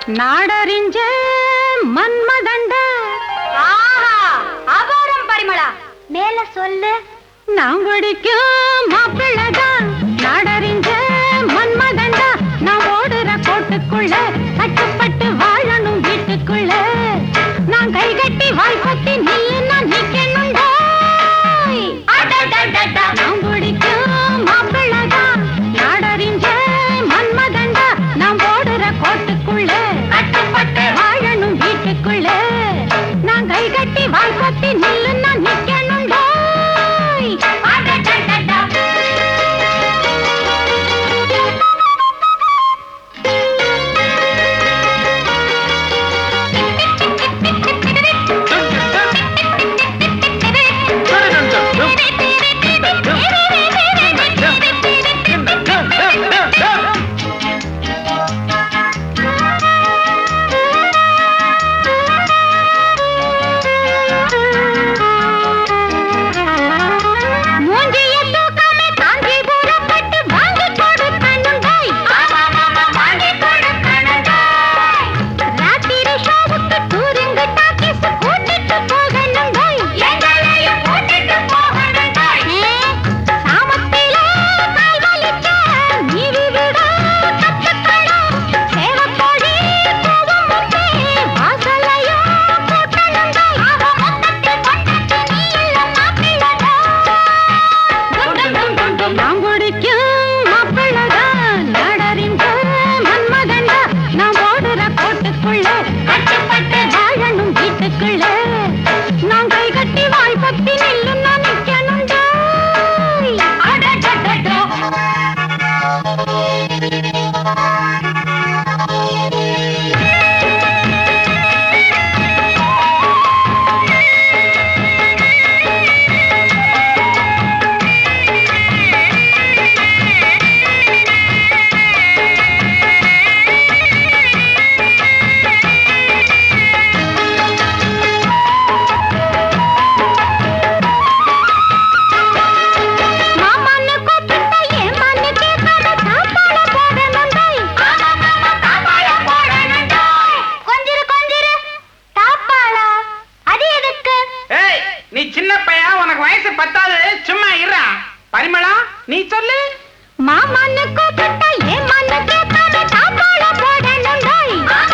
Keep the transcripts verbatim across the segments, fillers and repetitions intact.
நாடறிஞ்ச மன்மதண்ட அபாரம் பரிமளா, மேல சொல்லு. நான் பிடிக்கும் மாப்பிள்ளதான் நாடறிஞ்ச மன்மதண்டா. நான் ஓடுற கோட்டுக்குள்ள கட்டுப்பட்டு வாழணும் வீட்டுக்குள்ள. நான் கை கட்டி வாய் கொத்தி நில்லுன்னா நிக்கணுண்டா. நான் பிடிக்கும் மாப்பிள்ளதான் நாடறிஞ்ச மன்மதண்டா. நான் ஓடுற கோட்டுக்குள்ள கட்டுப்பட்டு வாழணும் வீட்டுக்குள்ள. நான் கை கட்டி வாய் கொத்தி நில்லுன்னா நிக்கணுண்டா. பரிமளா, நீ சொல்லு. மாமனுக்கு பட்ட ஏ மனக்கு கட தாபால போடணுண்டாய்.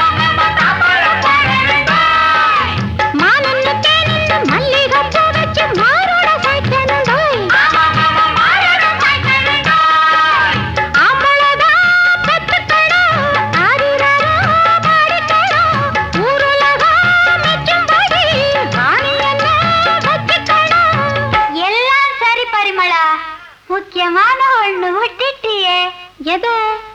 தாபால போடணுண்டாய். மானன்னு தேனன்னு மல்லிகை பூ வச்சு மாரோட சைக்கணுண்டாய். மாரோட சைக்கணுண்டாய். ஆம்பளதா பெத்துக்கடா ஆரிரரா பாடிக்கடா. ஊருலகா மெச்சும்படி ராணி என்ன வச்சுக்கடா. எல்லாம் சரி பரிமளா, முக்கியமான ஒண்ணு விட்டுட்டியே. எது?